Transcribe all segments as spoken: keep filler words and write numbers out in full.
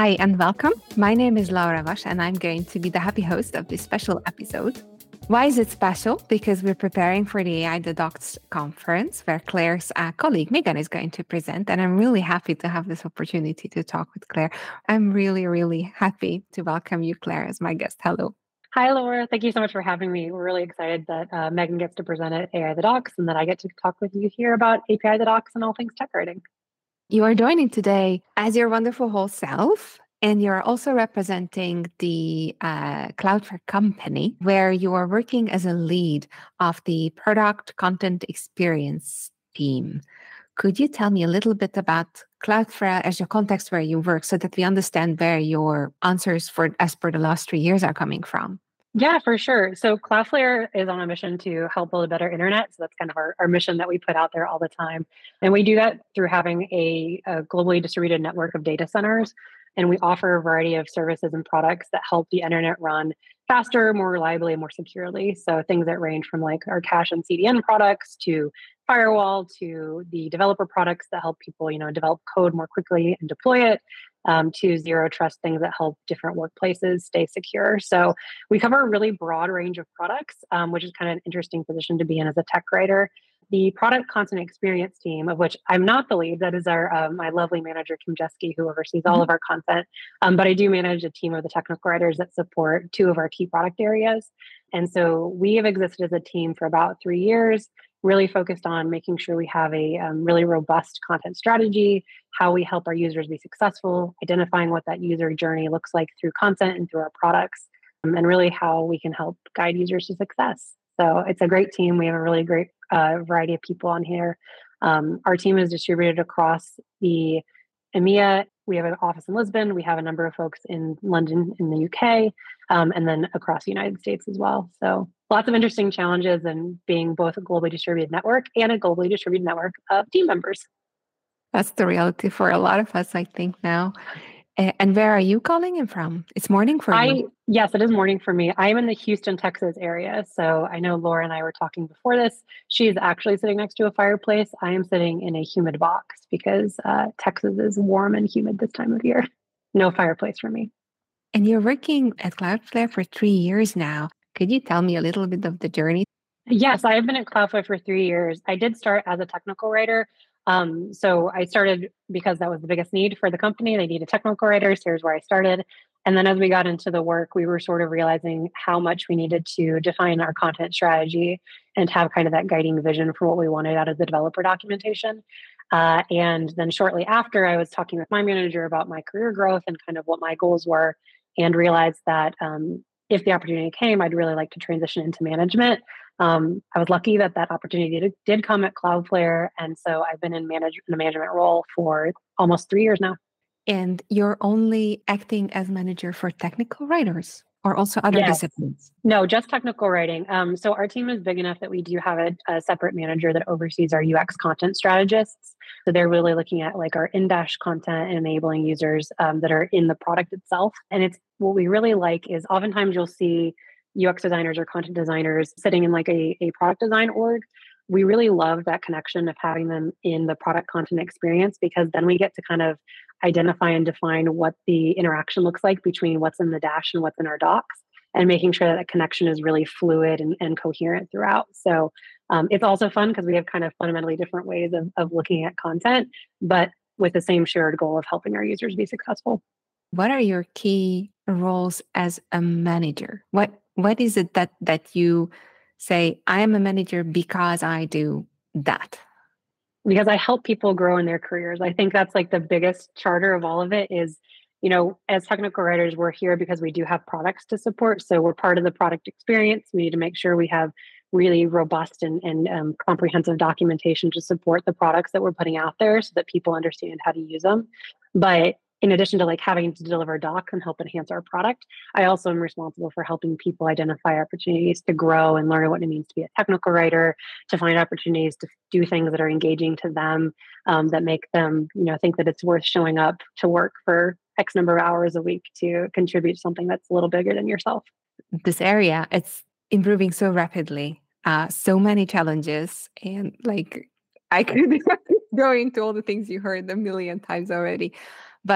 Hi and welcome. My name is Laura Vash and I'm going to be the happy host of this special episode. Why is it special? Because we're preparing for the A I The Docs conference where Claire's uh, colleague Megan is going to present. And I'm really happy to have this opportunity to talk with Claire. I'm really, really happy to welcome you, Claire, as my guest. Hello. Hi, Laura. Thank you so much for having me. We're really excited that uh, Megan gets to present at A I The Docs and that I get to talk with you here about A P I The Docs and all things tech writing. You are joining today as your wonderful whole self, and you're also representing the uh, Cloudflare company, where you are working as a lead of the product content experience team. Could you tell me a little bit about Cloudflare as your context where you work so that we understand where your answers for as per the last three years are coming from? Yeah, for sure. So Cloudflare is on a mission to help build a better internet. So that's kind of our, our mission that we put out there all the time. And we do that through having a, a globally distributed network of data centers. And we offer a variety of services and products that help the internet run faster, more reliably, and more securely. So things that range from like our cache and C D N products to firewall to the developer products that help people, you know, develop code more quickly and deploy it. Um, to zero trust things that help different workplaces stay secure. So we cover a really broad range of products, um, which is kind of an interesting position to be in as a tech writer. The product content experience team, of which I'm not the lead, that is our um, my lovely manager, Kim Jeske, who oversees all of our content. Um, but I do manage a team of the technical writers that support two of our key product areas. And so we have existed as a team for about three years, really focused on making sure we have a um, really robust content strategy, how we help our users be successful, identifying what that user journey looks like through content and through our products, um, and really how we can help guide users to success. So it's a great team. We have a really great uh, variety of people on here. Um, our team is distributed across the EMEA. We have an office in Lisbon. We have a number of folks in London, in the U K, um, and then across the United States as well. So lots of interesting challenges in being both a globally distributed network and a globally distributed network of team members. That's the reality for a lot of us, I think, now. And where are you calling in from? It's morning for I, you. Yes, it is morning for me. I'm in the Houston, Texas area. So I know Laura and I were talking before this. She's actually sitting next to a fireplace. I am sitting in a humid box because uh, Texas is warm and humid this time of year. No fireplace for me. And you're working at Cloudflare for three years now. Could you tell me a little bit of the journey? Yes, I have been at Cloudflare for three years. I did start as a technical writer. Um, so I started because that was the biggest need for the company. They needed technical writers. Here's where I started. And then as we got into the work, we were sort of realizing how much we needed to define our content strategy and have kind of that guiding vision for what we wanted out of the developer documentation. Uh, and then shortly after, I was talking with my manager about my career growth and kind of what my goals were, and realized that um, if the opportunity came, I'd really like to transition into management. Um, I was lucky that that opportunity did, did come at Cloudflare. And so I've been in, manage, in a management role for almost three years now. And you're only acting as manager for technical writers or also other Yes. disciplines? No, just technical writing. Um, so our team is big enough that we do have a, a separate manager that oversees our U X content strategists. So they're really looking at like our in-dash content and enabling users um, that are in the product itself. And it's what we really like is oftentimes you'll see U X designers or content designers sitting in like a, a product design org. We really love that connection of having them in the product content experience, because then we get to kind of identify and define what the interaction looks like between what's in the dash and what's in our docs, and making sure that, that connection is really fluid and, and coherent throughout. So um, it's also fun because we have kind of fundamentally different ways of, of looking at content, but with the same shared goal of helping our users be successful. What are your key roles as a manager? What What is it that that you say, I am a manager because I do that? Because I help people grow in their careers. I think that's like the biggest charter of all of it is, you know, as technical writers, we're here because we do have products to support. So we're part of the product experience. We need to make sure we have really robust and, and um, comprehensive documentation to support the products that we're putting out there so that people understand how to use them. But in addition to like having to deliver docs and help enhance our product, I also am responsible for helping people identify opportunities to grow and learn what it means to be a technical writer, to find opportunities to do things that are engaging to them, um, that make them, you know, think that it's worth showing up to work for X number of hours a week to contribute to something that's a little bigger than yourself. This area, it's improving so rapidly, uh, so many challenges, and like I could go into all the things you heard a million times already. But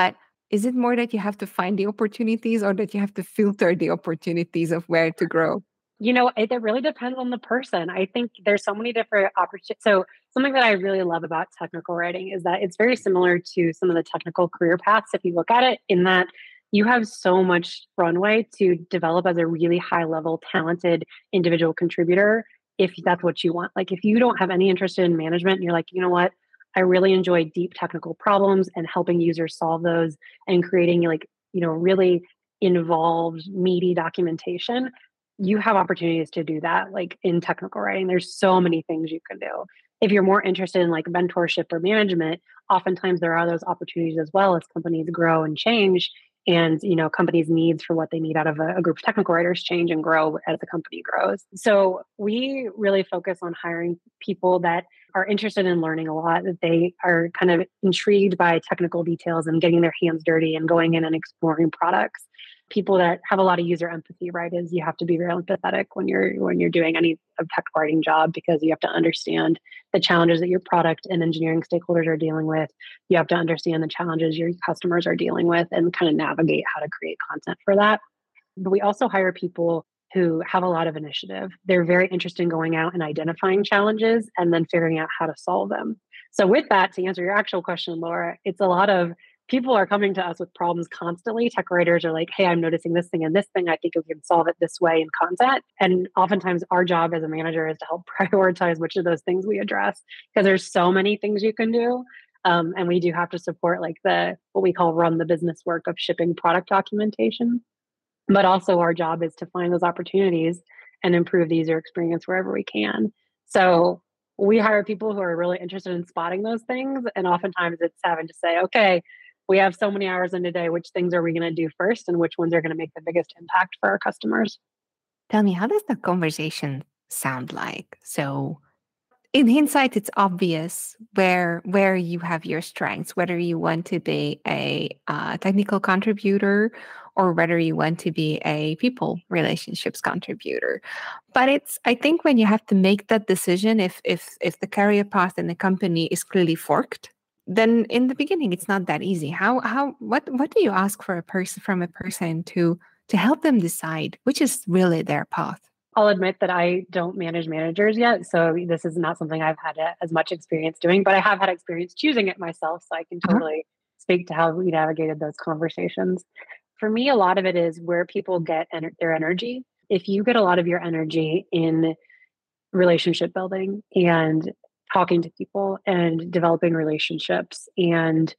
Is it more that you have to find the opportunities or that you have to filter the opportunities of where to grow? You know, it, it really depends on the person. I think there's so many different opportunities. So something that I really love about technical writing is that it's very similar to some of the technical career paths. If you look at it, in that you have so much runway to develop as a really high level, talented individual contributor if that's what you want. Like if you don't have any interest in management and you're like, you know what, I really enjoy deep technical problems and helping users solve those and creating like, you know, really involved, meaty documentation, you have opportunities to do that like in technical writing. There's so many things you can do. If you're more interested in like mentorship or management, oftentimes there are those opportunities as well as companies grow and change, and you know companies' needs for what they need out of a, a group of technical writers change and grow as the company grows. So we really focus on hiring people that are interested in learning a lot, that they are kind of intrigued by technical details and getting their hands dirty and going in and exploring products. People that have a lot of user empathy, right? Is you have to be very empathetic when you're when you're doing any tech writing job, because you have to understand the challenges that your product and engineering stakeholders are dealing with. You have to understand the challenges your customers are dealing with and kind of navigate how to create content for that. But we also hire people who have a lot of initiative. They're very interested in going out and identifying challenges and then figuring out how to solve them. So with that, to answer your actual question, Laura, it's a lot of people are coming to us with problems constantly. Tech writers are like, hey, I'm noticing this thing and this thing. I think we can solve it this way in content. And oftentimes our job as a manager is to help prioritize which of those things we address, because there's so many things you can do. Um, and we do have to support like the, what we call run the business work of shipping product documentation. But also our job is to find those opportunities and improve the user experience wherever we can. So we hire people who are really interested in spotting those things. And oftentimes it's having to say, okay, we have so many hours in a day, which things are we going to do first and which ones are going to make the biggest impact for our customers? Tell me, how does the conversation sound like? So in hindsight, it's obvious where where you have your strengths, whether you want to be a uh, technical contributor or whether you want to be a people relationships contributor. But it's, I think, when you have to make that decision, if if if the career path in the company is clearly forked, then in the beginning it's not that easy. How how what what do you ask for a person from a person to to help them decide which is really their path? I'll admit that I don't manage managers yet, so this is not something I've had a, as much experience doing, but I have had experience choosing it myself, so I can Uh-huh. totally speak to how we navigated those conversations. For me, a lot of it is where people get ener- their energy. If you get a lot of your energy in relationship building and talking to people and developing relationships and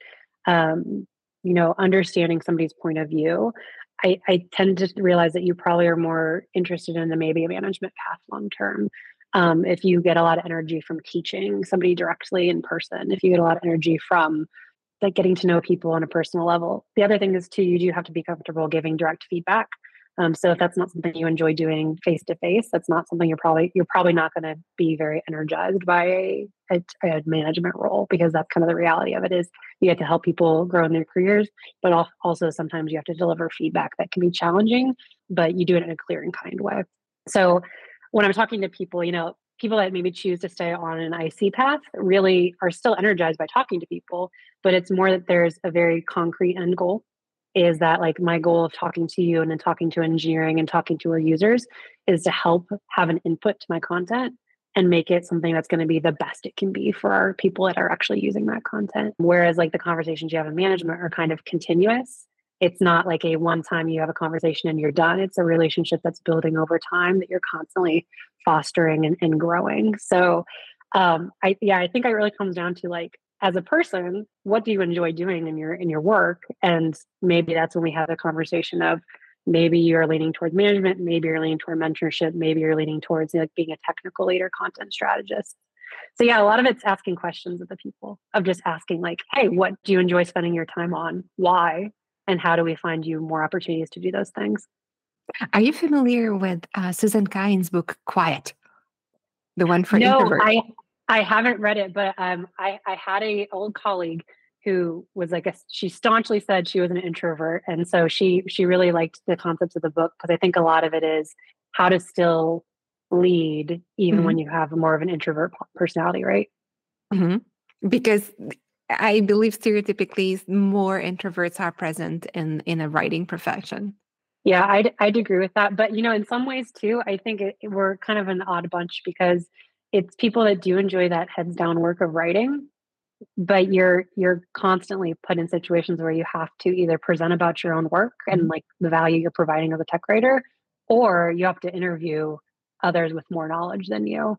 um, you know understanding somebody's point of view, I, I tend to realize that you probably are more interested in the maybe a management path long term. Um, if you get a lot of energy from teaching somebody directly in person, if you get a lot of energy from like getting to know people on a personal level. The other thing is too, you do have to be comfortable giving direct feedback. Um, so if that's not something you enjoy doing face to face, that's not something you're probably you're probably not going to be very energized by a, a, a management role, because that's kind of the reality of it is you have to help people grow in their careers, but also sometimes you have to deliver feedback that can be challenging, but you do it in a clear and kind way. So when I'm talking to people, you know, people that maybe choose to stay on an I C path really are still energized by talking to people, but it's more that there's a very concrete end goal. Is that like my goal of talking to you and then talking to engineering and talking to our users is to help have an input to my content and make it something that's going to be the best it can be for our people that are actually using that content. Whereas like the conversations you have in management are kind of continuous. It's not like a one time you have a conversation and you're done. It's a relationship that's building over time that you're constantly fostering and, and growing. So um, I, yeah, I think it really comes down to like, as a person, what do you enjoy doing in your in your work? And maybe that's when we have a conversation of maybe you're leaning towards management, maybe you're leaning toward mentorship, maybe you're leaning towards like being a technical leader, content strategist. So yeah, a lot of it's asking questions of the people, of just asking like, hey, what do you enjoy spending your time on? Why? And how do we find you more opportunities to do those things? Are you familiar with uh, Susan Cain's book, Quiet, the one for No, introverts? I I haven't read it, but um, I I had a old colleague who was like a she staunchly said she was an introvert, and so she she really liked the concepts of the book, because I think a lot of it is how to still lead even Mm-hmm. when you have more of an introvert personality, right? Mm-hmm. Because I believe stereotypically more introverts are present in in a writing profession. Yeah, I'd I'd agree with that. But you know, in some ways too, I think it, we're kind of an odd bunch because it's people that do enjoy that heads down work of writing, but you're you're constantly put in situations where you have to either present about your own work and like the value you're providing as a tech writer, or you have to interview others with more knowledge than you.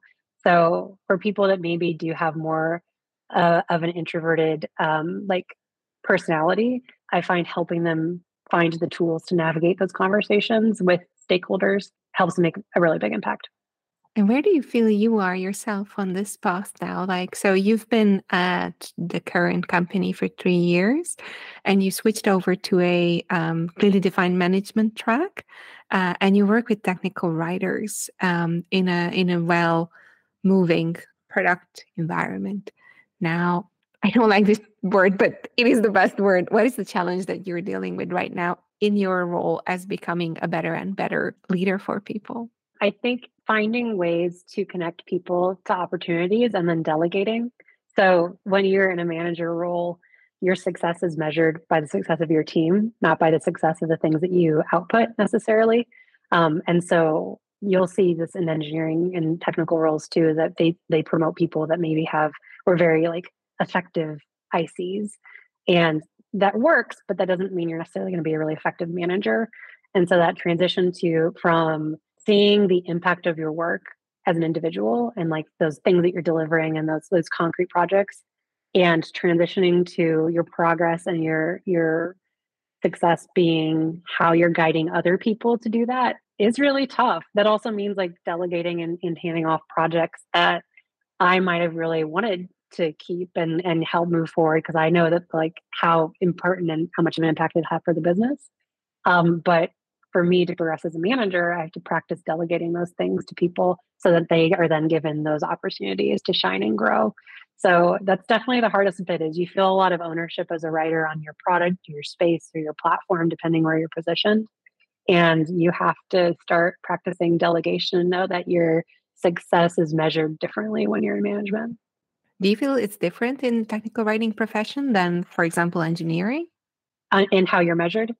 So for people that maybe do have more uh, of an introverted um, like personality, I find helping them find the tools to navigate those conversations with stakeholders helps make a really big impact. And where do you feel you are yourself on this path now? Like, so you've been at the current company for three years and you switched over to a um, clearly defined management track, uh, and you work with technical writers um, in a in a well moving product environment. Now, I don't like this word, but it is the best word. What is the challenge that you're dealing with right now in your role as becoming a better and better leader for people? I think finding ways to connect people to opportunities and then delegating. So when you're in a manager role, your success is measured by the success of your team, not by the success of the things that you output necessarily. Um, and so you'll see this in engineering and technical roles too, that they they promote people that maybe have were very like effective I Cs. And that works, but that doesn't mean you're necessarily going to be a really effective manager. And so that transition to from seeing the impact of your work as an individual and like those things that you're delivering and those those concrete projects and transitioning to your progress and your your success being how you're guiding other people to do that is really tough. That also means like delegating and, and handing off projects that I might have really wanted to keep and and help move forward because I know that like how important and how much of an impact it had for the business. Um, but for me to progress as a manager, I have to practice delegating those things to people so that they are then given those opportunities to shine and grow. So that's definitely the hardest bit is you feel a lot of ownership as a writer on your product, your space, or your platform, depending where you're positioned. And you have to start practicing delegation and know that your success is measured differently when you're in management. Do you feel it's different in technical writing profession than, for example, engineering? Uh, and how you're measured.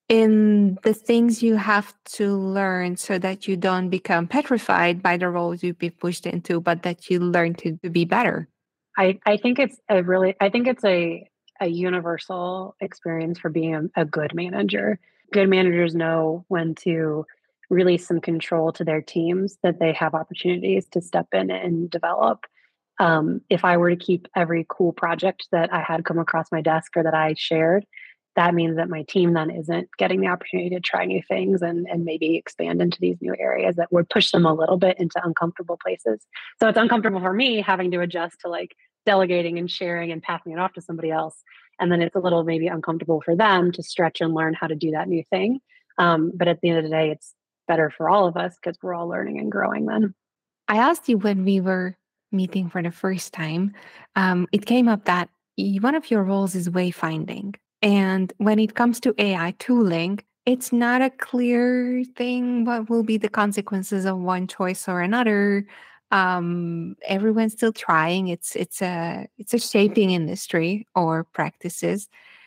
In the things you have to learn so that you don't become petrified by the roles you've been pushed into, but that you learn to, to be better. I, I think it's a really I think it's a a universal experience for being a, a good manager. Good managers know when to release some control to their teams that they have opportunities to step in and develop. Um, if I were to keep every cool project that I had come across my desk or that I shared, that means that my team then isn't getting the opportunity to try new things and, and maybe expand into these new areas that would push them a little bit into uncomfortable places. So it's uncomfortable for me having to adjust to like delegating and sharing and passing it off to somebody else. And then it's a little maybe uncomfortable for them to stretch and learn how to do that new thing. Um, but at the end of the day, it's better for all of us because we're all learning and growing then. I asked you when we were meeting for the first time, um, it came up that y- one of your roles is wayfinding. And when it comes to A I tooling, it's not a clear thing what will be the consequences of one choice or another. Um, everyone's still trying. It's it's a it's a shaping industry or practices.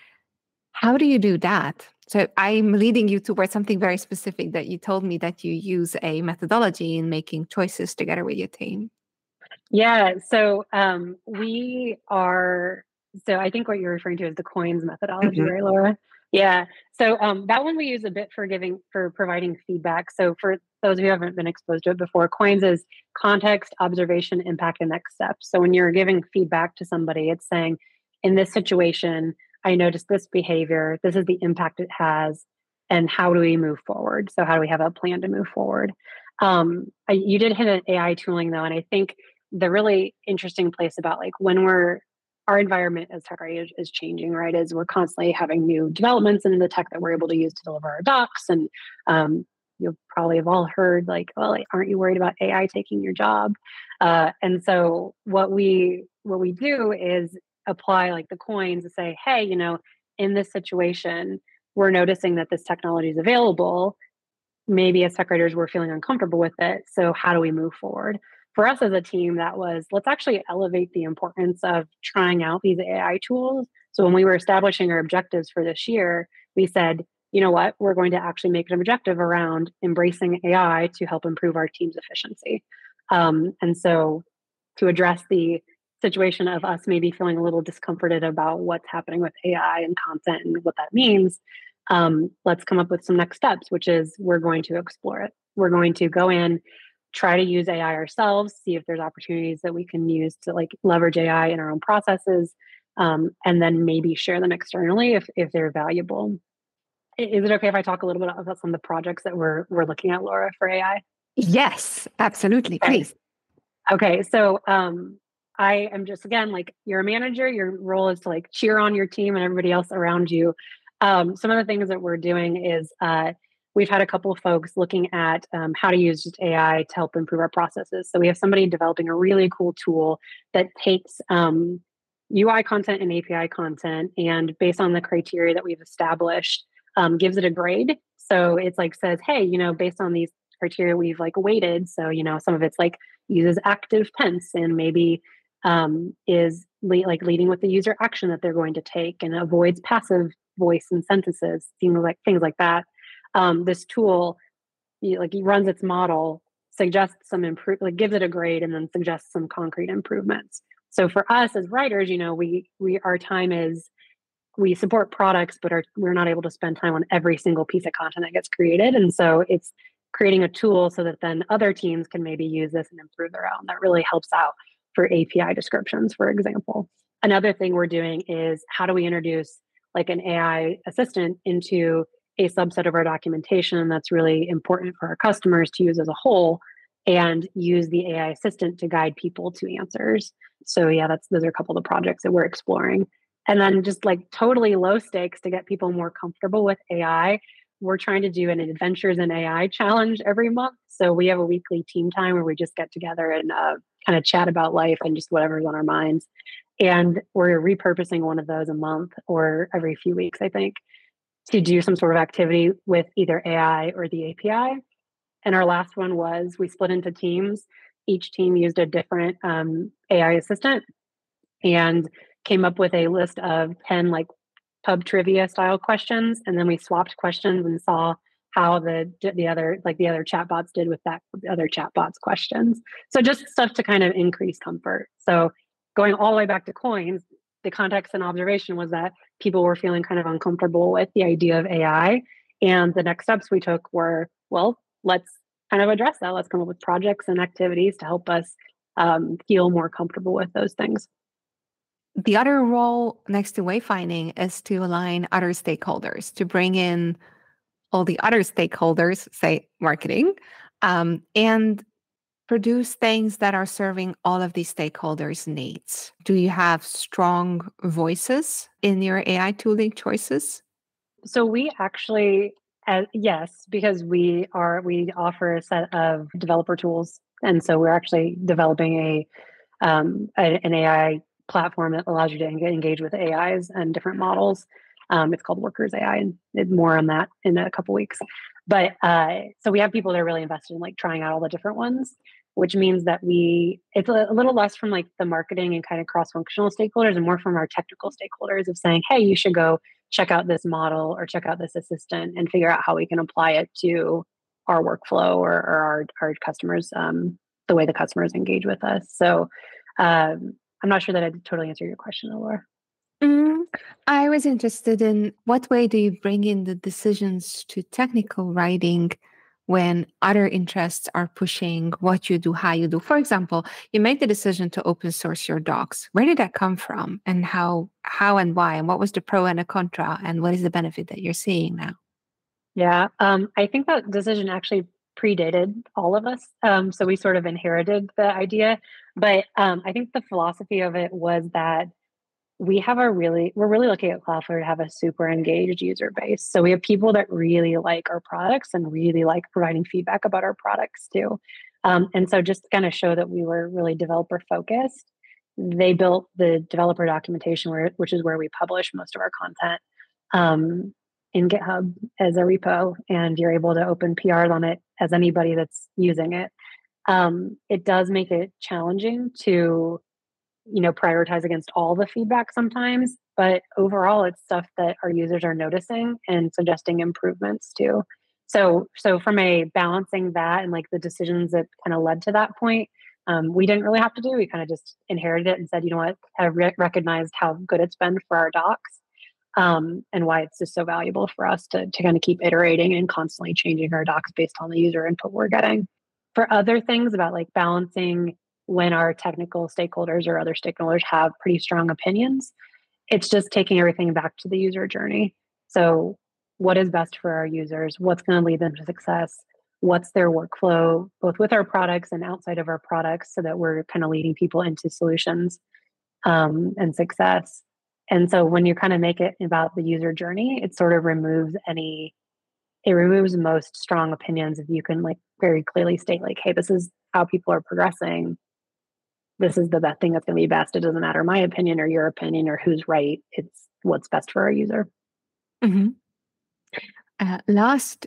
How do you do that? So I'm leading you towards something very specific that you told me that you use a methodology in making choices together with your team. Yeah. So um, we are, so I think what you're referring to is the coins methodology, Mhm. right, Laura? Yeah. So um, that one we use a bit for giving, for providing feedback. So for those who haven't been exposed to it before, coins is context, observation, impact, and next steps. So when you're giving feedback to somebody, it's saying, in this situation, I noticed this behavior, this is the impact it has, and how do we move forward? So how do we have a plan to move forward? Um, I, you did hit an A I tooling though, and I think the really interesting place about like when we're our environment as tech is, is changing, right? Is we're constantly having new developments in the tech that we're able to use to deliver our docs. And um, you'll probably have all heard like, well, like, aren't you worried about A I taking your job? Uh, and so what we what we do is apply like the coins to say, hey, you know, in this situation, we're noticing that this technology is available. Maybe as tech writers, we're feeling uncomfortable with it. So how do we move forward? for us as a team, that was let's actually elevate the importance of trying out these A I tools. So when we were establishing our objectives for this year, we said, you know what, we're going to actually make an objective around embracing A I to help improve our team's efficiency. Um, and so to address the situation of us maybe feeling a little discomforted about what's happening with A I and content and what that means, um, let's come up with some next steps, which is we're going to explore it. We're going to go in, try to use A I ourselves, see if there's opportunities that we can use to like leverage A I in our own processes, um, and then maybe share them externally if if they're valuable. Is it okay if I talk a little bit about some of the projects that we're we're looking at, Laura, for A I? Yes, absolutely. Okay. Please. Okay, so um, I am just again like you're a manager. Your role is to like cheer on your team and everybody else around you. Um, some of the things that we're doing is uh, we've had a couple of folks looking at um, how to use just A I to help improve our processes. So we have somebody developing a really cool tool that takes um, U I content and A P I content, and based on the criteria that we've established, um, gives it a grade. So it's like says, hey, you know, based on these criteria we've like weighted. So you know, some of it's like uses active tense and maybe um, is le- like leading with the user action that they're going to take and avoids passive voice and sentences, things like things like that. Um, this tool, you, like, he runs its model, suggests some improve, like gives it a grade, and then suggests some concrete improvements. So for us as writers, you know, we we our time is we support products, but are, we're not able to spend time on every single piece of content that gets created, and so it's creating a tool so that then other teams can maybe use this and improve their own. That really helps out for A P I descriptions, for example. Another thing we're doing is how do we introduce like an A I assistant into a subset of our documentation that's really important for our customers to use as a whole, and use the A I assistant to guide people to answers. So yeah, that's those are a couple of the projects that we're exploring. And then just like totally low stakes to get people more comfortable with A I, we're trying to do an Adventures in A I challenge every month. So we have a weekly team time where we just get together and uh, kind of chat about life and just whatever's on our minds. And we're repurposing one of those a month or every few weeks, I think, to do some sort of activity with either A I or the A P I. And our last one was we split into teams. Each team used a different um, A I assistant and came up with a list of ten like pub trivia style questions, and then we swapped questions and saw how the the other like the other chatbots did with that the other chatbots questions. So just stuff to kind of increase comfort. So going all the way back to coins, the context and observation was that people were feeling kind of uncomfortable with the idea of A I, and the next steps we took were, well, let's kind of address that. Let's come up with projects and activities to help us um, feel more comfortable with those things. The other role next to wayfinding is to align other stakeholders, to bring in all the other stakeholders, say marketing, um, and produce things that are serving all of these stakeholders' needs. Do you have strong voices in your A I tooling choices? So we actually, uh, yes, because we are we offer a set of developer tools, and so we're actually developing a, um, a an A I platform that allows you to engage with A Is and different models. Um, it's called Workers A I, and more on that in a couple weeks. But uh, so we have people that are really invested in like trying out all the different ones, which means that we it's a, a little less from like the marketing and kind of cross-functional stakeholders and more from our technical stakeholders of saying, hey, you should go check out this model or check out this assistant and figure out how we can apply it to our workflow or, or our, our customers, um, the way the customers engage with us. So um, I'm not sure that I totally answered your question, Laura. Mm, I was interested in what way do you bring in the decisions to technical writing when other interests are pushing what you do, how you do. For example, you make the decision to open source your docs. Where did that come from, and how, how and why, and what was the pro and the contra, and what is the benefit that you're seeing now? Yeah, um, I think that decision actually predated all of us. Um, so we sort of inherited the idea, but um, I think the philosophy of it was that we have a really, we're really lucky at Cloudflare to have a super engaged user base. So we have people that really like our products and really like providing feedback about our products too. Um, and so just to kind of show that we were really developer focused, they built the developer documentation, where, which is where we publish most of our content, um, in GitHub as a repo, and you're able to open P Rs on it as anybody that's using it. Um, it does make it challenging to, you know, prioritize against all the feedback sometimes, but overall it's stuff that our users are noticing and suggesting improvements to. So, so from a balancing that and like the decisions that kind of led to that point, um, we didn't really have to do. We kind of just inherited it and said, you know what, have re- recognized how good it's been for our docs, um, and why it's just so valuable for us to to kind of keep iterating and constantly changing our docs based on the user input we're getting. For other things about like balancing when our technical stakeholders or other stakeholders have pretty strong opinions, it's just taking everything back to the user journey. So, what is best for our users? What's going to lead them to success? What's their workflow, both with our products and outside of our products, so that we're kind of leading people into solutions, um, and success. And so, when you kind of make it about the user journey, it sort of removes any, it removes most strong opinions if you can like very clearly state, like, hey, this is how people are progressing, this is the best thing that's going to be best. It doesn't matter my opinion or your opinion or who's right. It's what's best for our user. Mm-hmm. Uh, last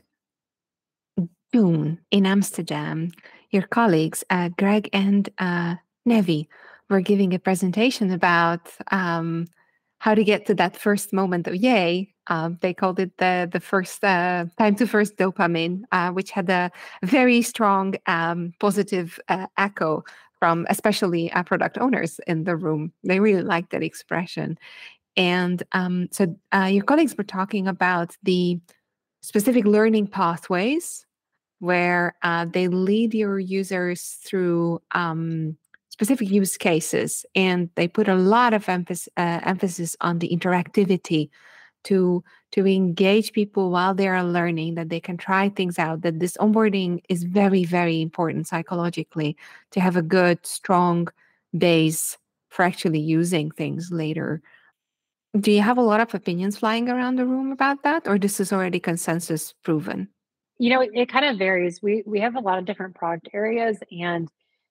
June in Amsterdam, your colleagues, uh, Greg and uh, Nevi, were giving a presentation about um, how to get to that first moment of yay. Um, they called it the the first uh, time to first dopamine, uh, which had a very strong um, positive uh, echo from especially uh, product owners in the room. They really liked that expression. And um, so uh, your colleagues were talking about the specific learning pathways where uh, they lead your users through um, specific use cases, and they put a lot of emphasis, uh, emphasis on the interactivity to to engage people while they are learning, that they can try things out, that this onboarding is very, very important psychologically to have a good, strong base for actually using things later. Do you have a lot of opinions flying around the room about that, or this is already consensus proven? You know, it, it kind of varies. We we have a lot of different product areas, and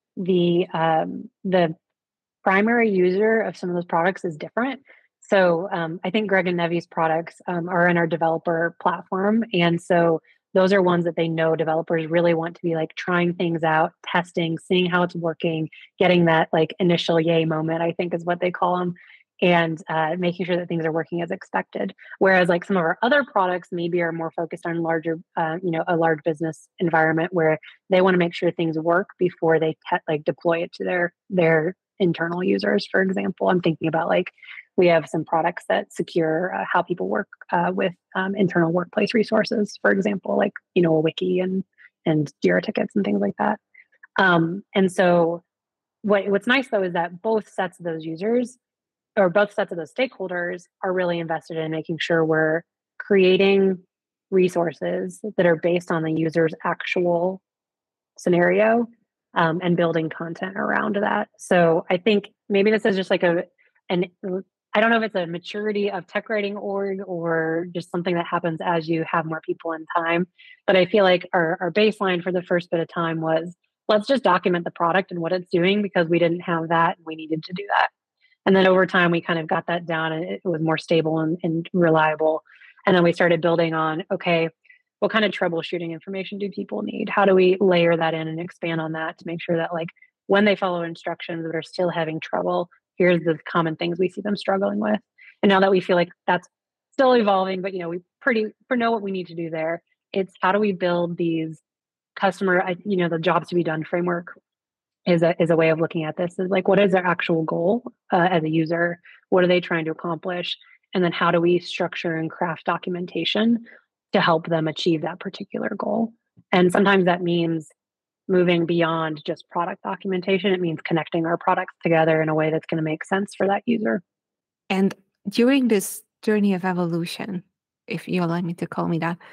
the um, the primary user of some of those products is different. So um, I think Greg and Nevi's products um, are in our developer platform, and so those are ones that they know developers really want to be like trying things out, testing, seeing how it's working, getting that like initial yay moment, I think is what they call them, and uh, making sure that things are working as expected. Whereas like some of our other products maybe are more focused on larger, uh, you know, a large business environment where they want to make sure things work before they te- like deploy it to their their internal users. For example, I'm thinking about like we have some products that secure uh, how people work uh, with um, internal workplace resources, for example, like, you know, a wiki and and Jira tickets and things like that. Um, and so what what's nice though is that both sets of those users or both sets of those stakeholders are really invested in making sure we're creating resources that are based on the user's actual scenario, um, and building content around that. So I think maybe this is just like a an I don't know if it's a maturity of tech writing org or just something that happens as you have more people in time. But I feel like our, our baseline for the first bit of time was let's just document the product and what it's doing because we didn't have that and we needed to do that. And then over time, we kind of got that down and it was more stable and, and reliable. And then we started building on, okay, what kind of troubleshooting information do people need? How do we layer that in and expand on that to make sure that like when they follow instructions that are still having trouble, here's the common things we see them struggling with. And now that we feel like that's still evolving, but you know, we pretty for know what we need to do there. It's how do we build these customer, you know, the jobs to be done framework is a is a way of looking at this is like what is their actual goal uh, as a user, what are they trying to accomplish, and then how do we structure and craft documentation to help them achieve that particular goal. And sometimes that means moving beyond just product documentation. It means connecting our products together in a way that's going to make sense for that user. And during this journey of evolution, if you allow me to call me that,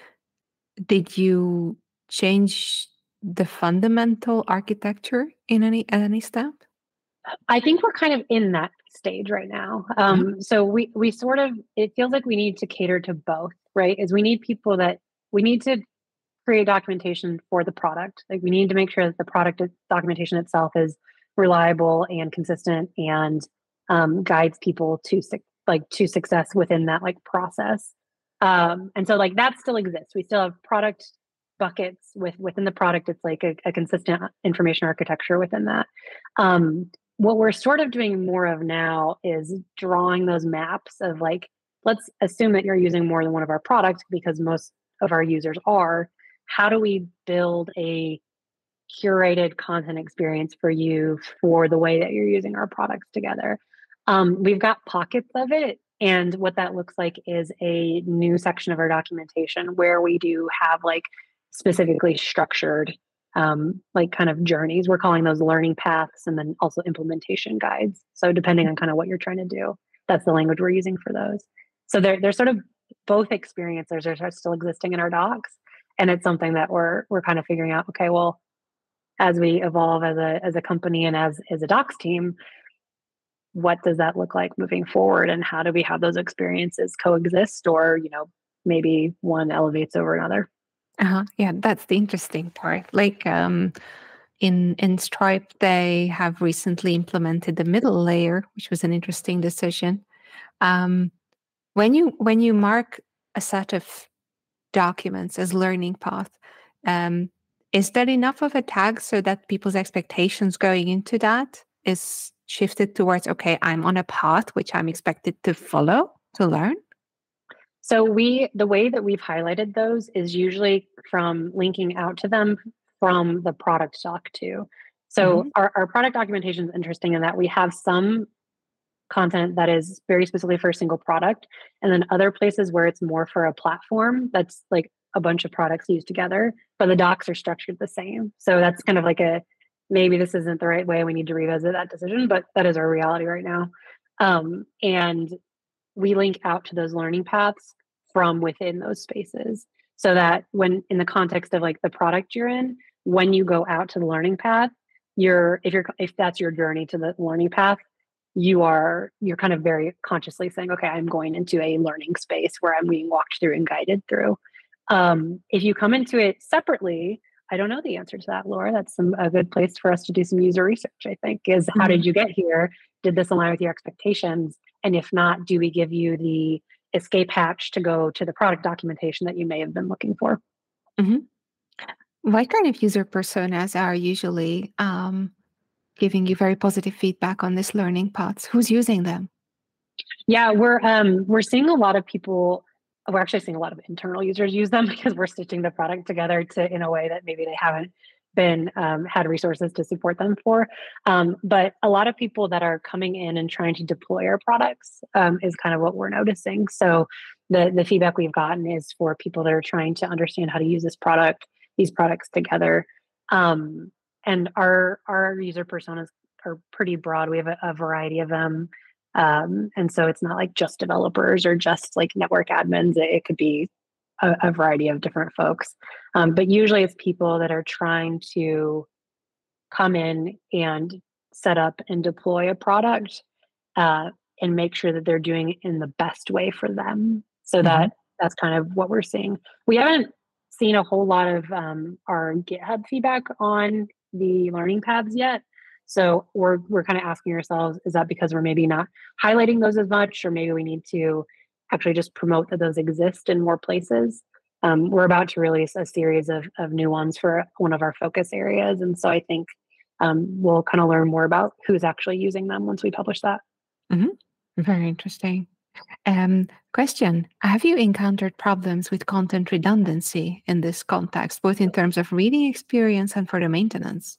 did you change the fundamental architecture in any at any step? I think we're kind of in that stage right now. Um, so we we sort of it feels like we need to cater to both, right? Is we need people that we need to create documentation for the product. Like we need to make sure that the product documentation itself is reliable and consistent and um, guides people to like to success within that like process. Um, and so like that still exists. We still have product buckets with within the product. It's like a, a consistent information architecture within that. Um, what we're sort of doing more of now is drawing those maps of like, let's assume that you're using more than one of our products because most of our users are. How do we build a curated content experience for you for the way that you're using our products together? Um, we've got pockets of it. And what that looks like is a new section of our documentation where we do have like specifically structured um, like kind of journeys. We're calling those learning paths and then also implementation guides. So depending on kind of what you're trying to do, that's the language we're using for those. So they're, they're sort of both experiences are still existing in our docs. And it's something that we're we're kind of figuring out, okay, well, as we evolve as a as a company and as as a docs team, what does that look like moving forward, and how do we have those experiences coexist, or you know maybe one elevates over another? Uh-huh. Yeah, that's the interesting part. Like um, in in Stripe, they have recently implemented the middle layer, which was an interesting decision. Um, when you when you mark a set of documents as learning path, um, is that enough of a tag so that people's expectations going into that is shifted towards, okay, I'm on a path which I'm expected to follow to learn? So we, the way that we've highlighted those is usually from linking out to them from the product doc too. So mm-hmm. our, our product documentation is interesting in that we have some content that is very specifically for a single product, and then other places where it's more for a platform that's like a bunch of products used together, but the docs are structured the same. So that's kind of like a, maybe this isn't the right way, we need to revisit that decision, but that is our reality right now. Um, and we link out to those learning paths from within those spaces, so that when in the context of like the product you're in, when you go out to the learning path, you're if you're if that's your journey to the learning path, you are you're kind of very consciously saying, okay, I'm going into a learning space where I'm being walked through and guided through. Um, if you come into it separately, I don't know the answer to that, Laura. That's some, a good place for us to do some user research, I think, is how mm-hmm. did you get here? Did this align with your expectations? And if not, do we give you the escape hatch to go to the product documentation that you may have been looking for? Mm-hmm. What kind of user personas are usually um, giving you very positive feedback on this learning paths? Who's using them? Yeah, we're um, we're seeing a lot of people. We're actually seeing a lot of internal users use them because we're stitching the product together to in a way that maybe they haven't been um, had resources to support them for. Um, but a lot of people that are coming in and trying to deploy our products um, is kind of what we're noticing. So the the feedback we've gotten is for people that are trying to understand how to use this product, these products together. Um, and our our user personas are pretty broad. We have a, a variety of them. Um, and so it's not like just developers or just like network admins. It, it could be a, a variety of different folks. Um, but usually it's people that are trying to come in and set up and deploy a product uh, and make sure that they're doing it in the best way for them. So mm-hmm. that that's kind of what we're seeing. We haven't seen a whole lot of um, our GitHub feedback on the learning paths yet. So we're we're kind of asking ourselves, is that because we're maybe not highlighting those as much, or maybe we need to actually just promote that those exist in more places? Um, we're about to release a series of, of new ones for one of our focus areas. And so I think um, we'll kind of learn more about who's actually using them once we publish that. Mm-hmm. Very interesting. Um, question, have you encountered problems with content redundancy in this context, both in terms of reading experience and for the maintenance?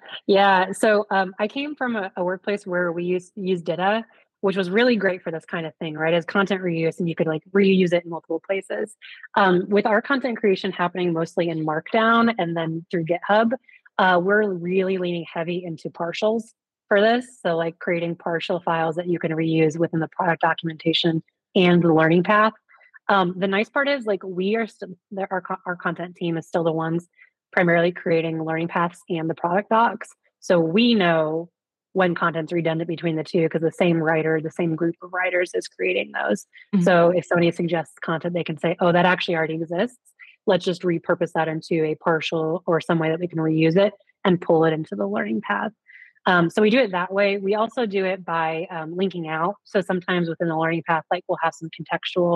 Yeah, so um, I came from a, a workplace where we used use Dita, which was really great for this kind of thing, right? As content reuse, and you could like reuse it in multiple places. Um, with our content creation happening mostly in Markdown and then through GitHub, uh, we're really leaning heavy into partials for this. So like creating partial files that you can reuse within the product documentation and the learning path. Um, the nice part is like we are still, our, our content team is still the ones primarily creating learning paths and the product docs. So we know when content's redundant between the two because the same writer, the same group of writers is creating those. Mm-hmm. So if somebody suggests content, they can say, oh, that actually already exists. Let's just repurpose that into a partial or some way that we can reuse it and pull it into the learning path. Um, so we do it that way. We also do it by um, linking out. So sometimes within the learning path, like we'll have some contextual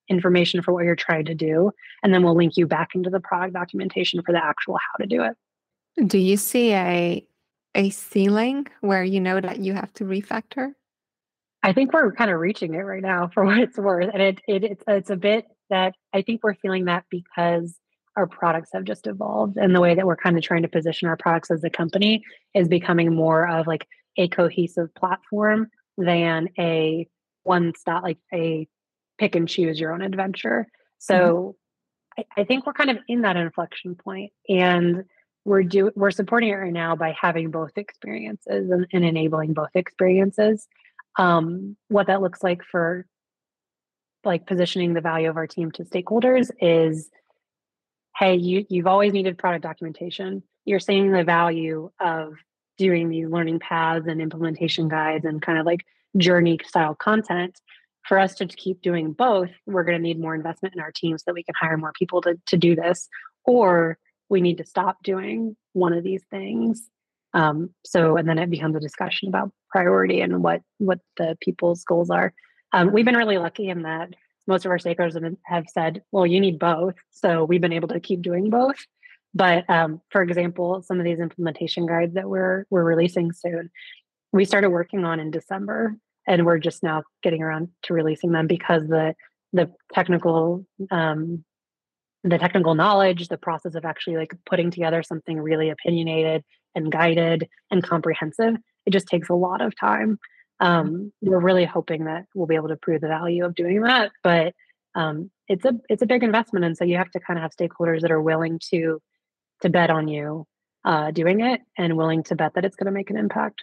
information for what you're trying to do. And then we'll link you back into the product documentation for the actual how to do it. Do you see a a ceiling where you know that you have to refactor? I think we're kind of reaching it right now for what it's worth. And it, it it's it's a bit that I think we're feeling that because our products have just evolved, and the way that we're kind of trying to position our products as a company is becoming more of like a cohesive platform than a one stop, like a pick and choose your own adventure. So I, I think we're kind of in that inflection point, and we're do we're supporting it right now by having both experiences and, and enabling both experiences. Um, what that looks like for like positioning the value of our team to stakeholders is, hey, you you've always needed product documentation. You're seeing the value of doing these learning paths and implementation guides and kind of like journey style content. For us to keep doing both, we're going to need more investment in our team so that we can hire more people to, to do this, or we need to stop doing one of these things. Um, so, and then it becomes a discussion about priority and what what the people's goals are. Um, we've been really lucky in that most of our stakeholders have said, well, you need both. So we've been able to keep doing both. But um, for example, some of these implementation guides that we're we're releasing soon, we started working on in December, and we're just now getting around to releasing them because the the technical um, the technical knowledge, the process of actually like putting together something really opinionated and guided and comprehensive, it just takes a lot of time. Um, we're really hoping that we'll be able to prove the value of doing that, but um, it's a it's a big investment, and so you have to kind of have stakeholders that are willing to to bet on you uh, doing it and willing to bet that it's going to make an impact.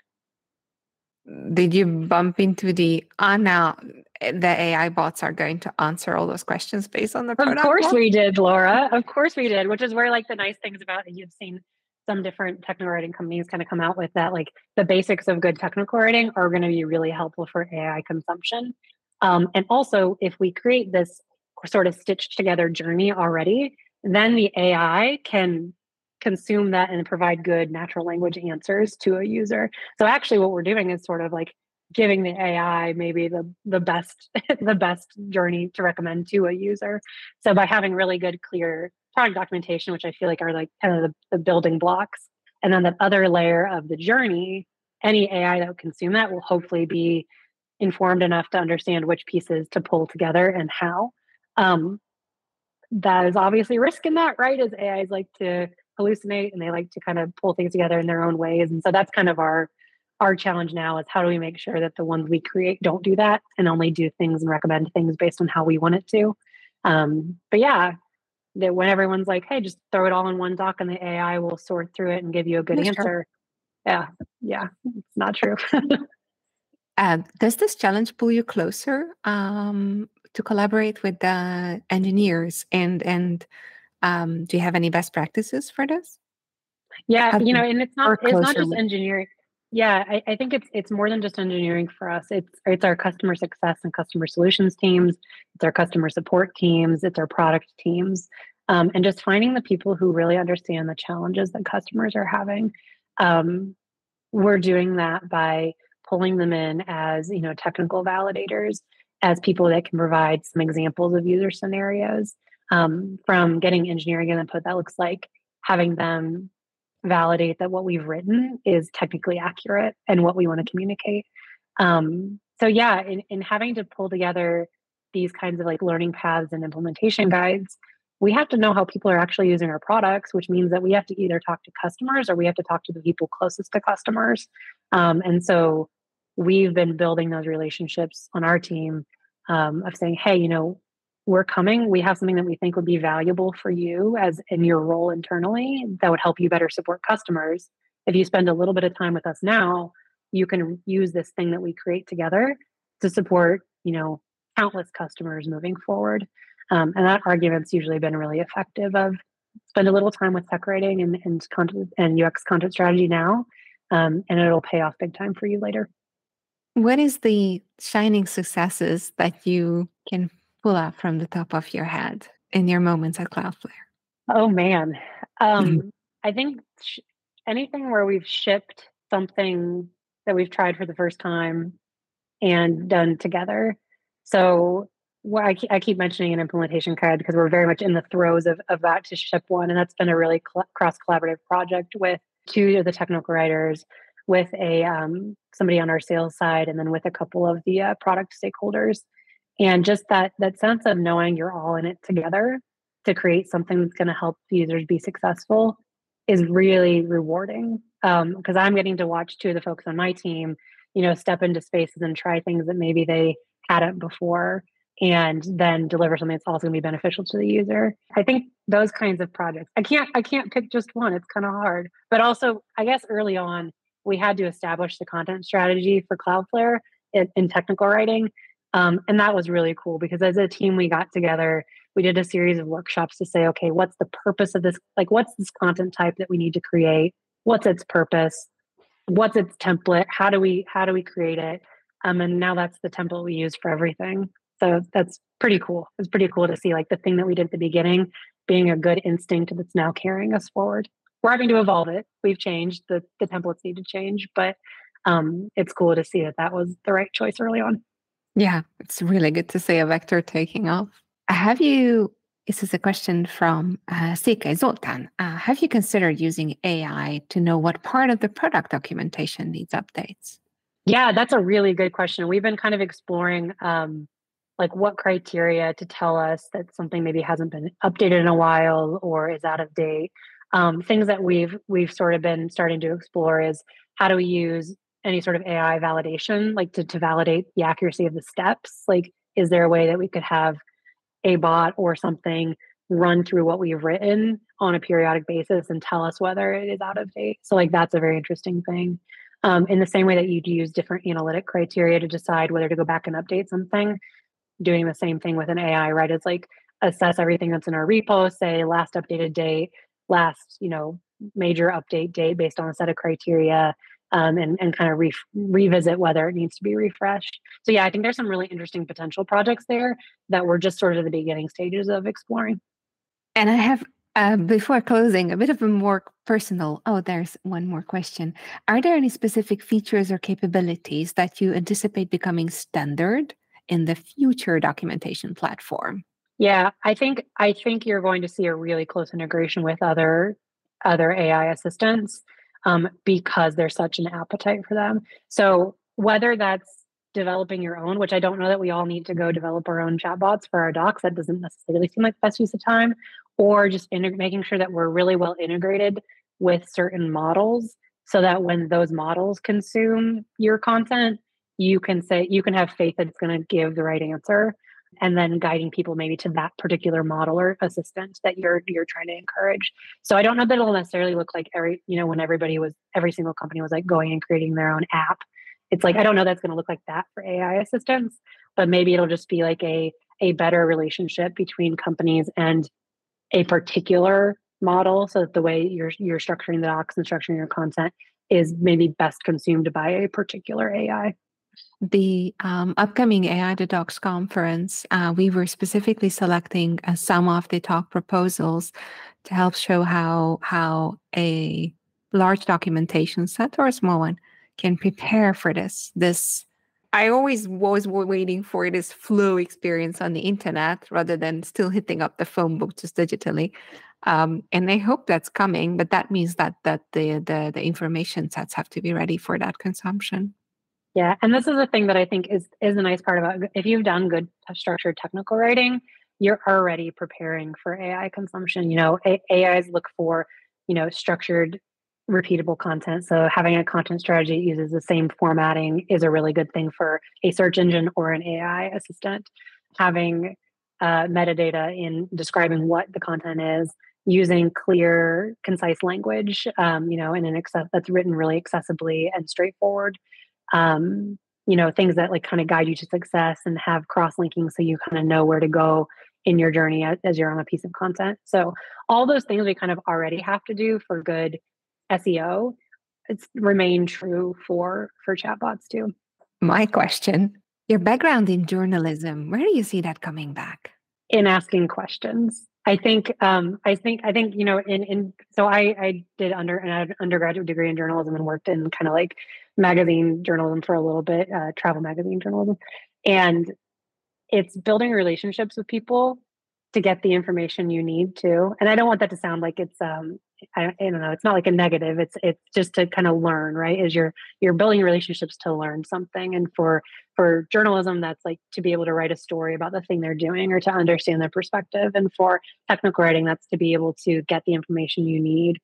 Did you bump into the, ah, now the A I bots are going to answer all those questions based on the product? Of course box? we did, Laura. Of course we did, which is where like the nice things about it, you've seen some different technical writing companies kind of come out with that, like the basics of good technical writing are going to be really helpful for A I consumption. Um, and also, if we create this sort of stitched together journey already, then the A I can consume that and provide good natural language answers to a user. So actually what we're doing is sort of like giving the A I maybe the the best the best journey to recommend to a user. So by having really good, clear product documentation, which I feel like are like kind of the, the building blocks, and then the other layer of the journey, any A I that would consume that will hopefully be informed enough to understand which pieces to pull together and how. Um, that is obviously risk in that, right? As A Is like to hallucinate and they like to kind of pull things together in their own ways. And so that's kind of our our challenge now, is how do we make sure that the ones we create don't do that and only do things and recommend things based on how we want it to. Um, but yeah, that when everyone's like, hey, just throw it all in one doc and the A I will sort through it and give you a good Yeah, answer. sure. Yeah, yeah, it's not true. Uh, does this challenge pull you closer um, to collaborate with the engineers? And and um, do you have any best practices for this? Yeah, How do you you know, and it's not work it's not closer just with? engineering. Yeah, I, I think it's it's more than just engineering for us. It's it's our customer success and customer solutions teams, it's our customer support teams, it's our product teams, um, and just finding the people who really understand the challenges that customers are having. Um, we're doing that by pulling them in as, you know, technical validators, as people that can provide some examples of user scenarios, um, from getting engineering input that looks like having them validate that what we've written is technically accurate and what we want to communicate. Um, so yeah, in, in having to pull together these kinds of like learning paths and implementation guides, we have to know how people are actually using our products, which means that we have to either talk to customers or we have to talk to the people closest to customers. Um, and so we've been building those relationships on our team, um, of saying, hey, you know, we're coming, we have something that we think would be valuable for you as in your role internally that would help you better support customers. If you spend a little bit of time with us now, you can use this thing that we create together to support, you know, countless customers moving forward. Um, and that argument's usually been really effective of spend a little time with tech writing and, and content and U X content strategy now, um, and it'll pay off big time for you later. What is the shining successes that you can pull up from the top of your head in your moments at Cloudflare? Oh man. Um, I think sh- anything where we've shipped something that we've tried for the first time and done together. So well, I, keep, I keep mentioning an implementation card because we're very much in the throes of, of that to ship one. And that's been a really cl- cross collaborative project with two of the technical writers, with a um, somebody on our sales side, and then with a couple of the uh, product stakeholders. And just that that sense of knowing you're all in it together to create something that's going to help users be successful is really rewarding. Because um, I'm getting to watch two of the folks on my team, you know, step into spaces and try things that maybe they hadn't before, and then deliver something that's also going to be beneficial to the user. I think those kinds of projects. I can't I can't pick just one. It's kind of hard. But also, I guess early on, we had to establish the content strategy for Cloudflare in, in technical writing. Um, and that was really cool because as a team, we got together, we did a series of workshops to say, okay, what's the purpose of this? Like, what's this content type that we need to create? What's its purpose? What's its template? How do we, how do we create it? Um, and now that's the template we use for everything. So that's pretty cool. It's pretty cool to see like the thing that we did at the beginning being a good instinct that's now carrying us forward. We're having to evolve it. We've changed, the, the templates need to change, but um, it's cool to see that that was the right choice early on. Yeah, it's really good to see a vector taking off. Have you, this is a question from uh, Sika Zoltan. Uh, have you considered using A I to know what part of the product documentation needs updates? Yeah, that's a really good question. We've been kind of exploring um, like what criteria to tell us that something maybe hasn't been updated in a while or is out of date. Um, things that we've we've sort of been starting to explore is how do we use any sort of A I validation, like to, to validate the accuracy of the steps? Like, is there a way that we could have a bot or something run through what we've written on a periodic basis and tell us whether it is out of date? So like, that's a very interesting thing. Um, in the same way that you'd use different analytic criteria to decide whether to go back and update something, doing the same thing with an A I, right? It's like assess everything that's in our repo, say last updated date, last, you know, major update date based on a set of criteria, um, and, and kind of re- revisit whether it needs to be refreshed. So yeah, I think there's some really interesting potential projects there that we're just sort of the beginning stages of exploring. And I have, uh, before closing, a bit of a more personal, oh, there's one more question. Are there any specific features or capabilities that you anticipate becoming standard in the future documentation platform? Yeah, I think I think you're going to see a really close integration with other other A I assistants um, because there's such an appetite for them. So whether that's developing your own, which I don't know that we all need to go develop our own chatbots for our docs, that doesn't necessarily seem like the best use of time, or just integ- making sure that we're really well integrated with certain models so that when those models consume your content, you can say you can have faith that it's going to give the right answer, and then guiding people maybe to that particular model or assistant that you're you're trying to encourage. So I don't know that it'll necessarily look like every, you know, when everybody was, every single company was like going and creating their own app. It's like, I don't know that's going to look like that for A I assistants, but maybe it'll just be like a a better relationship between companies and a particular model, so that the way you're you're structuring the docs and structuring your content is maybe best consumed by a particular A I. The um, upcoming A I to Docs conference, uh, we were specifically selecting uh, some of the talk proposals to help show how how a large documentation set or a small one can prepare for this. This I always was waiting for this flow experience on the internet rather than still hitting up the phone book just digitally. Um, and I hope that's coming, but that means that that the, the the information sets have to be ready for that consumption. Yeah, and this is the thing that I think is is a nice part about, if you've done good structured technical writing, you're already preparing for A I consumption. You know, A- AIs look for, you know, structured, repeatable content. So having a content strategy that uses the same formatting is a really good thing for a search engine or an A I assistant. Having uh, metadata in describing what the content is, using clear, concise language, um, you know, in an access that's written really accessibly and straightforward. Um, you know, things that like kind of guide you to success and have cross-linking so you kind of know where to go in your journey as, as you're on a piece of content. So all those things we kind of already have to do for good S E O, it's remain true for for chatbots too. My question, your background in journalism, where do you see that coming back? In asking questions. I think um, I think I think you know in in so I I did under an undergraduate degree in journalism and worked in kind of like magazine journalism for a little bit, uh, travel magazine journalism, and it's building relationships with people to get the information you need to. And I don't want that to sound like it's um I, I don't know, it's not like a negative. It's it's just to kind of learn, right? Is you're you're building relationships to learn something. And for for journalism, that's like to be able to write a story about the thing they're doing or to understand their perspective. And for technical writing, that's to be able to get the information you need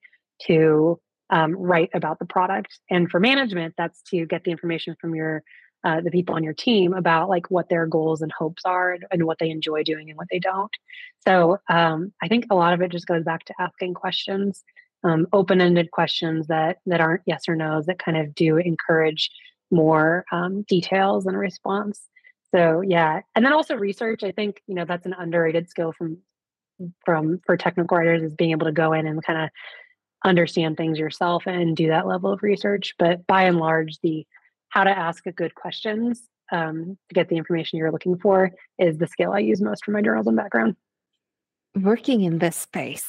to um, write about the product. And for management, that's to get the information from your uh, the people on your team about like what their goals and hopes are and, and what they enjoy doing and what they don't. So um, I think a lot of it just goes back to asking questions, um, open-ended questions that that aren't yes or no's, that kind of do encourage more um, details and a response. So yeah, and then also research. I think you know that's an underrated skill from from for technical writers, is being able to go in and kind of understand things yourself and do that level of research. But by and large, the how to ask a good questions um, to get the information you're looking for is the skill I use most for my journalism background. Working in this space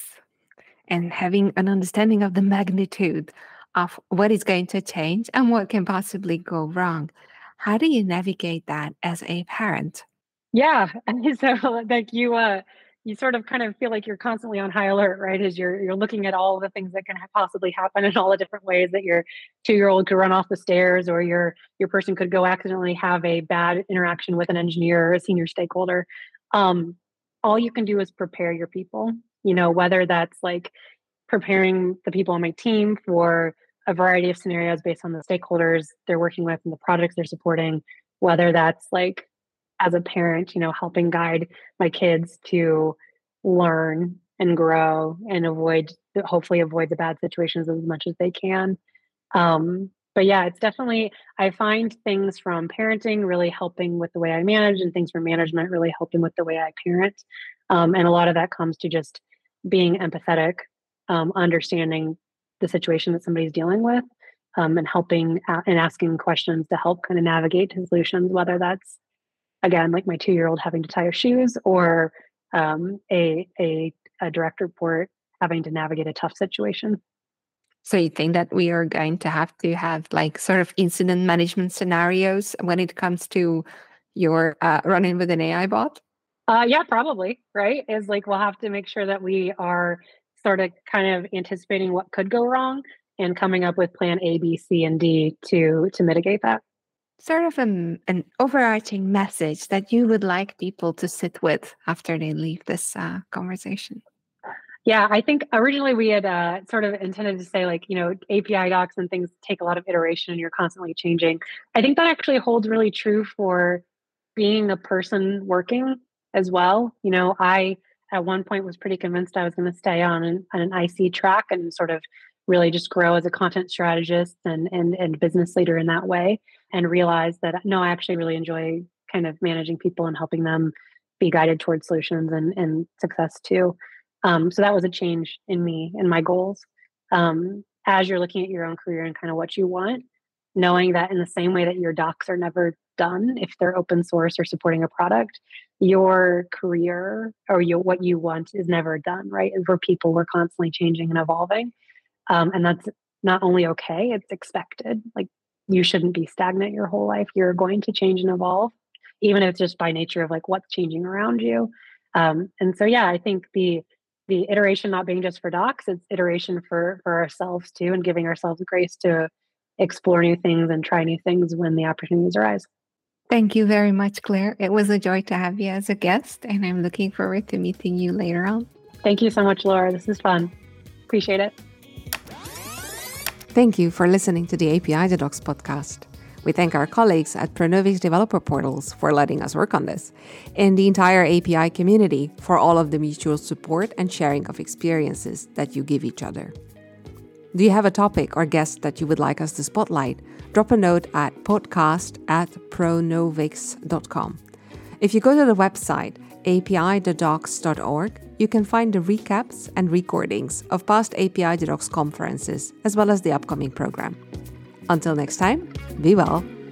and having an understanding of the magnitude of what is going to change and what can possibly go wrong, how do you navigate that as a parent? Yeah, and so like you, uh, you sort of kind of feel like you're constantly on high alert, right? As you're you're looking at all the things that can ha- possibly happen in all the different ways that your two-year-old could run off the stairs, or your your person could go accidentally have a bad interaction with an engineer or a senior stakeholder. Um, all you can do is prepare your people. You know, whether that's like preparing the people on my team for a variety of scenarios based on the stakeholders they're working with and the projects they're supporting, whether that's like as a parent, you know, helping guide my kids to learn and grow and avoid, hopefully avoid the bad situations as much as they can. Um, but yeah, it's definitely, I find things from parenting really helping with the way I manage, and things from management really helping with the way I parent. Um, and a lot of that comes to just being empathetic, um, understanding the situation that somebody's dealing with, um, and helping a- and asking questions to help kind of navigate to solutions, whether that's again, like my two-year-old having to tie her shoes, or um, a, a a direct report having to navigate a tough situation. So you think that we are going to have to have like sort of incident management scenarios when it comes to your uh, running with an A I bot? Uh, yeah, probably, right? Is like we'll have to make sure that we are sort of kind of anticipating what could go wrong and coming up with plan A, B, C, and D to to mitigate that. Sort of an, an overarching message that you would like people to sit with after they leave this uh, conversation. Yeah, I think originally we had uh, sort of intended to say like, you know, A P I docs and things take a lot of iteration and you're constantly changing. I think that actually holds really true for being a person working as well. You know, I at one point was pretty convinced I was going to stay on an, on an I C track and sort of really just grow as a content strategist and, and, and business leader in that way, and realized that no, I actually really enjoy kind of managing people and helping them be guided towards solutions and, and success too. Um, so that was a change in me and my goals. Um, as you're looking at your own career and kind of what you want, knowing that in the same way that your docs are never done if they're open source or supporting a product, your career or your, what you want is never done, right? And for people, we're constantly changing and evolving. Um, and that's not only okay, it's expected. Like you shouldn't be stagnant your whole life. You're going to change and evolve, even if it's just by nature of like what's changing around you. Um, and so, yeah, I think the the iteration not being just for docs, it's iteration for for ourselves too, and giving ourselves grace to explore new things and try new things when the opportunities arise. Thank you very much, Claire. It was a joy to have you as a guest, and I'm looking forward to meeting you later on. Thank you so much, Laura. This is fun. Appreciate it. Thank you for listening to the A P I The Docs podcast. We thank our colleagues at Pronovix Developer Portals for letting us work on this, and the entire A P I community for all of the mutual support and sharing of experiences that you give each other. Do you have a topic or guest that you would like us to spotlight? Drop a note at podcast at pronovix dot com. If you go to the website A P I the docs dot org, you can find the recaps and recordings of past A P I The Docs conferences, as well as the upcoming program. Until next time, be well.